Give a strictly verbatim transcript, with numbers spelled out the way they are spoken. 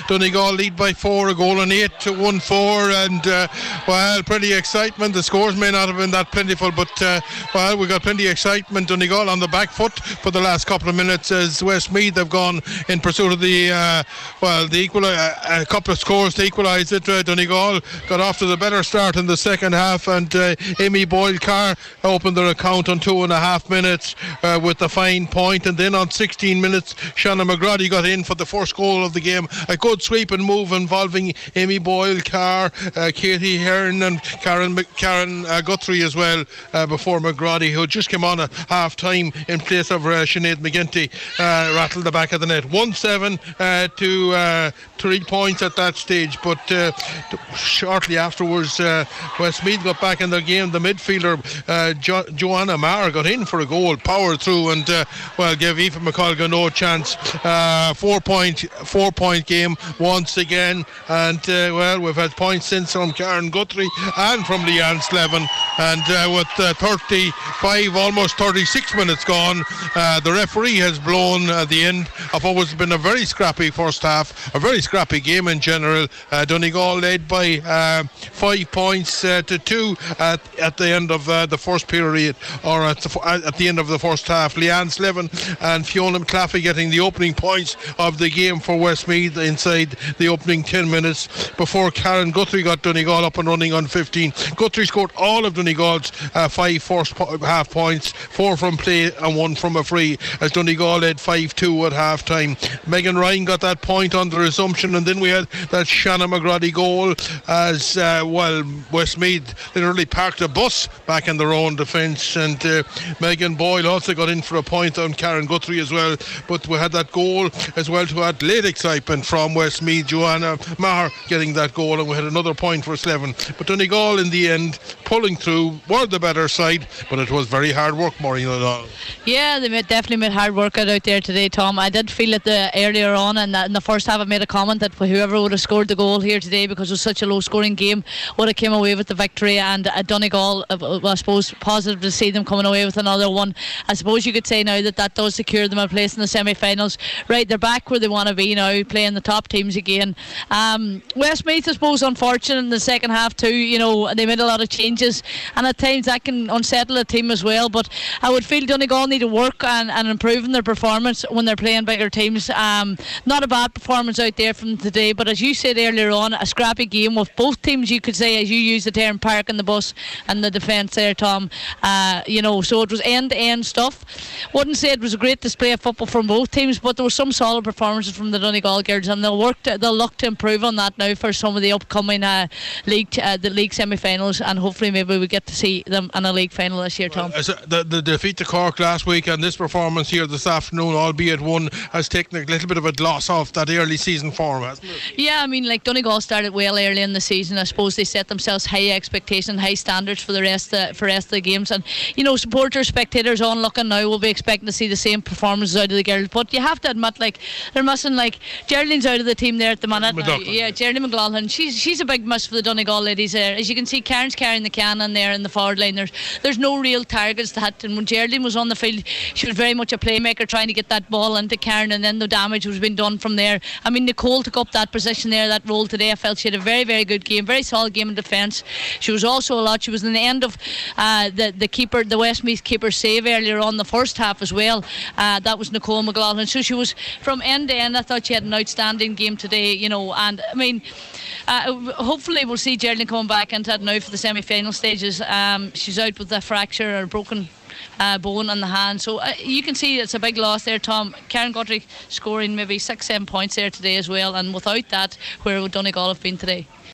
Donegal lead by four, a goal and eight to one four, and uh, well, plenty of excitement. The scores may not have been that plentiful, but uh, well, we got plenty of excitement. Donegal on the back foot for the last couple of minutes as Westmeath have gone in pursuit of the uh, well, the equal uh, a couple of scores to equalise it. Uh, Donegal got off to the better start in the second half, and uh, Amy Boyle Carr opened their account on two and a half minutes uh, with the fine point, and then on sixteen minutes, Shannon McGrady got in for the first goal of the game. A good sweep and move involving Amy Boyle Carr, uh, Katie Hearn, and Karen Karen uh, Guthrie as well. Uh, before McGrady, who just came on at half time in place of uh, Sinead McGinty, uh, rattled the back of the net. one seven uh, to uh, three points at that stage, but uh, t- shortly afterwards, uh, Westmeath got back in the game. The midfielder uh, jo- Joanna Maher got in for a goal, powered through, and uh, well, gave Aoife McColgan no chance. Uh, four point four point game once again, and uh, well, we've had points since from Karen Guthrie and from Leanne Slevin, and uh, with uh, thirty-five, almost thirty-six minutes gone, uh, the referee has blown uh, the end of what has been a very scrappy first half, a very scrappy game in general. uh, Donegal led by uh, five points uh, to two at, at the end of uh, the first period, or at the, at the end of the first half. Leanne Slevin and Fiona McClaffey getting the opening points of the game for Westmeath inside the opening ten minutes before Karen Guthrie got Donegal up and running on fifteen. Guthrie scored all of Donegal's uh, five first po- half points, four from play and one from a free, as Donegal led five two at half time. Megan Ryan got that point on the resumption, and then we had that Shannon McGrady goal as uh, well, Westmeath literally parked a bus back in their own defence, and uh, Megan Boyle also got in for a point on Karen Guthrie as well. But we had that goal as well to add late excitement from Westmeath, Joanna Maher getting that goal, and we had another point for Slevin. But Donegal in the end pulling through, were the better side, but it was very hard work, Maureen O'Donnell. Yeah, they made, definitely made hard work out there today, Tom. I did feel it the, earlier on in the, in the first half. I made a comment that whoever would have scored the goal here today, because it was such a low scoring game, would have came away with the victory. And uh, Donegal, uh, well, I suppose positive to see them coming away with another one. I suppose you could say now that that does secure them a place in the semi-finals. Right, they're back where they want to be now, playing the top teams again. um, Westmeath, I suppose, unfortunate in the second half too. You know, they made a lot of changes, and at times that can unsettle a team as well. But I would feel Donegal need to work and, and improving their performance when they're playing bigger teams. Um, not a bad performance out there from today, but as you said earlier on, a scrappy game with both teams, you could say, as you used the term, parking the bus and the defence there, Tom. Uh, you know, so it was end-to-end stuff. Wouldn't say it was a great display of football from both teams, but there were some solid performances from the Donegal girls, and they'll work to, they'll look to improve on that now for some of the upcoming uh, league uh, the league semi-finals, and hopefully maybe we get to see them in a league final this year, Tom. Well, the, the defeat to Cork last week and this performance here this afternoon, albeit one, has taken a little bit of a gloss off that early season form, hasn't it? Yeah, I mean, like, Donegal started well early in the season. I suppose they set themselves high expectations, high standards for the rest of the, for rest of the games, and you know, supporters, spectators on looking now will be expecting to see the same performances out of the girls. But you have to admit, like, they're missing, like, Geraldine's out of the team there at the minute. Now. Yeah, Geraldine McLaughlin, she's she's a big miss for the Donegal ladies there. As you can see, Karen's carrying the cannon there in the forward line. There's there's no real targets to hit, and when Geraldine was on the field, she was very much a playmaker, trying to get that ball into Karen, and then the damage was being done from there. I mean, Nicole took up that position there, that role today. I felt she had a very, very good game, very solid game in defence. She was also a lot. She was in the end of uh, the the keeper, the Westmeath keeper save earlier on the first half as well. Uh, that was Nicole McLaughlin. So she was from end to end. I thought she had an outstanding game today. You know, and I mean, uh, hopefully we'll see Geraldine coming back into it now for the semi-final stages. Um, she's out with a fracture or broken Uh, bone on the hand, so uh, you can see it's a big loss there, Tom. Karen Guthrie scoring maybe six, seven points there today as well, and without that, where would Donegal have been today?